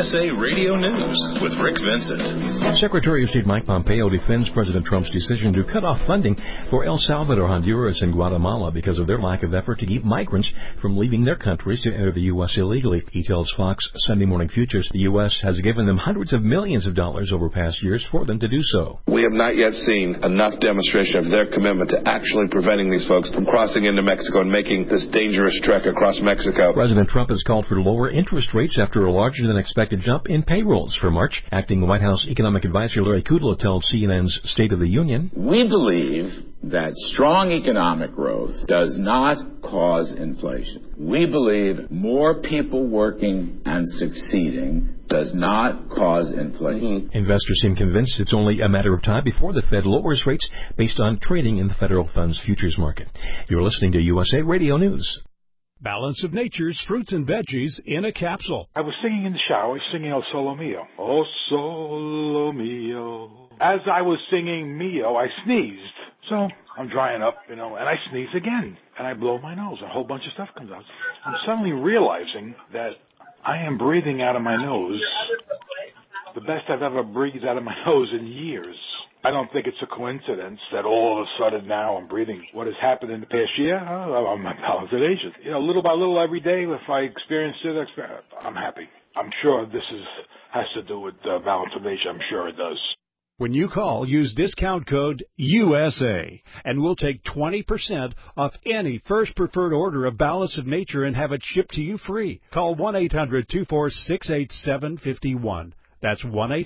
USA Radio News with Rick Vincent. Secretary of State Mike Pompeo defends President Trump's decision to cut off funding for El Salvador, Honduras, and Guatemala because of their lack of effort to keep migrants from leaving their countries to enter the U.S. illegally. He tells Fox Sunday Morning Futures the U.S. has given them hundreds of millions of dollars over past years for them to do so. We have not yet seen enough demonstration of their commitment to actually preventing these folks from crossing into Mexico and making this dangerous trek across Mexico. President Trump has called for lower interest rates after a larger-than-expected jump in payrolls for March. Acting White House economic advisor Larry Kudlow told CNN's State of the Union, "We believe that strong economic growth does not cause inflation. We believe more people working and succeeding does not cause inflation." Investors seem convinced it's only a matter of time before the Fed lowers rates based on trading in the federal funds futures market. You're listening to USA Radio News. Balance of Nature's fruits and veggies in a capsule. I was singing in the shower, singing El Solo Mio. Oh, Solo Mio. As I was singing Mio, I sneezed. So I'm drying up, and I sneeze again. And I blow my nose. A whole bunch of stuff comes out. I'm suddenly realizing that I am breathing out of my nose the best I've ever breathed out of my nose in years. I don't think it's a coincidence that all of a sudden now I'm breathing what has happened in the past year. I'm hallucination. Little by little every day, if I experience it, I'm happy. I'm sure this has to do with Balance of Nature. I'm sure it does. When you call, use discount code USA, and we'll take 20% off any first preferred order of Balance of Nature and have it shipped to you free. Call 1-800-246-8751. That's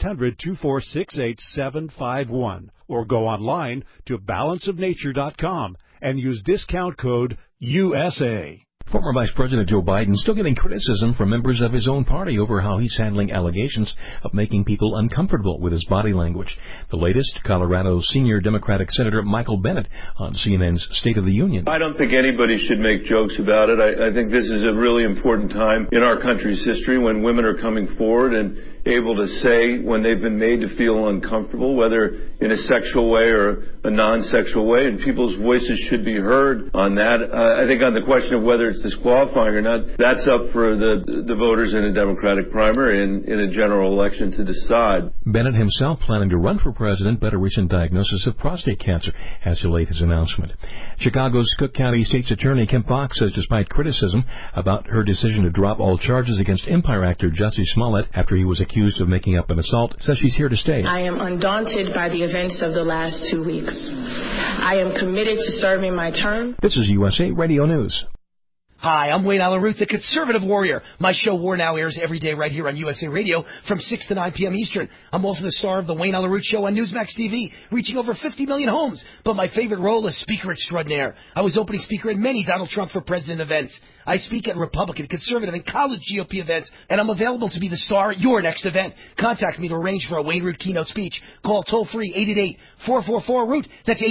1-800-246-8751. Or go online to balanceofnature.com and use discount code USA. Former Vice President Joe Biden still getting criticism from members of his own party over how he's handling allegations of making people uncomfortable with his body language. The latest, Colorado senior Democratic Senator Michael Bennet on CNN's State of the Union. I don't think anybody should make jokes about it. I think this is a really important time in our country's history when women are coming forward and able to say when they've been made to feel uncomfortable, whether in a sexual way or a non-sexual way, and people's voices should be heard on that. I think on the question of whether it's disqualifying or not, that's up for the voters in a Democratic primary and in a general election to decide. Bennett himself planning to run for president, but a recent diagnosis of prostate cancer has delayed his announcement. Chicago's Cook County State's Attorney Kim Foxx says despite criticism about her decision to drop all charges against Empire actor Jussie Smollett after he was accused of making up an assault, says she's here to stay. I am undaunted by the events of the last 2 weeks. I am committed to serving my term. This is USA Radio News. Hi, I'm Wayne Allyn Root, the Conservative Warrior. My show War Now airs every day right here on USA Radio from 6 to 9 p.m. Eastern. I'm also the star of the Wayne Allyn Root Show on Newsmax TV, reaching over 50 million homes. But my favorite role is Speaker Extraordinaire. I was opening speaker at many Donald Trump for President events. I speak at Republican, Conservative, and college GOP events, and I'm available to be the star at your next event. Contact me to arrange for a Wayne Root keynote speech. Call toll-free 888-444-ROOT. That's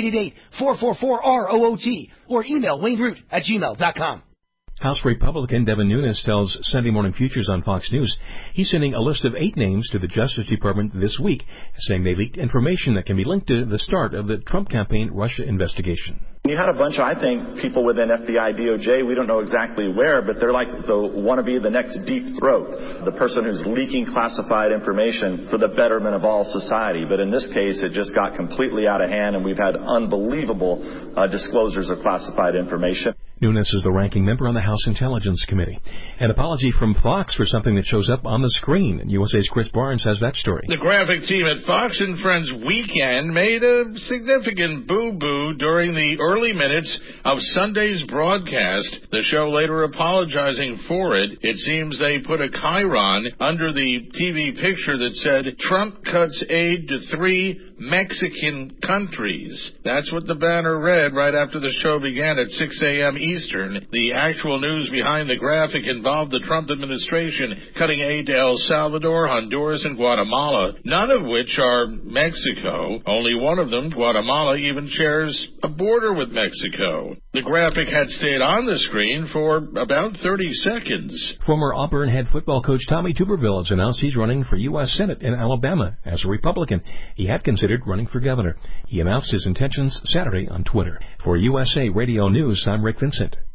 888-444-ROOT. Or email wayneroot@gmail.com. House Republican Devin Nunes tells Sunday Morning Futures on Fox News he's sending a list of 8 names to the Justice Department this week, saying they leaked information that can be linked to the start of the Trump campaign Russia investigation. You had a bunch of, I think, people within FBI, DOJ, we don't know exactly where, but they're like want to be the next Deep Throat, the person who's leaking classified information for the betterment of all society. But in this case, it just got completely out of hand, and we've had unbelievable disclosures of classified information. Nunes is the ranking member on the House Intelligence Committee. An apology from Fox for something that shows up on the screen. USA's Chris Barnes has that story. The graphic team at Fox and Friends Weekend made a significant boo-boo during the early minutes of Sunday's broadcast. The show later apologizing for it. It seems they put a chyron under the TV picture that said, "Trump cuts aid to 3 Mexican countries." That's what the banner read right after the show began at 6 a.m. Eastern. The actual news behind the graphic involved the Trump administration cutting aid to El Salvador, Honduras, and Guatemala, none of which are Mexico. Only one of them, Guatemala, even shares a border with Mexico. The graphic had stayed on the screen for about 30 seconds. Former Auburn head football coach Tommy Tuberville has announced he's running for U.S. Senate in Alabama as a Republican. He had considered running for governor. He announced his intentions Saturday on Twitter. For USA Radio News, I'm Rick Vincent.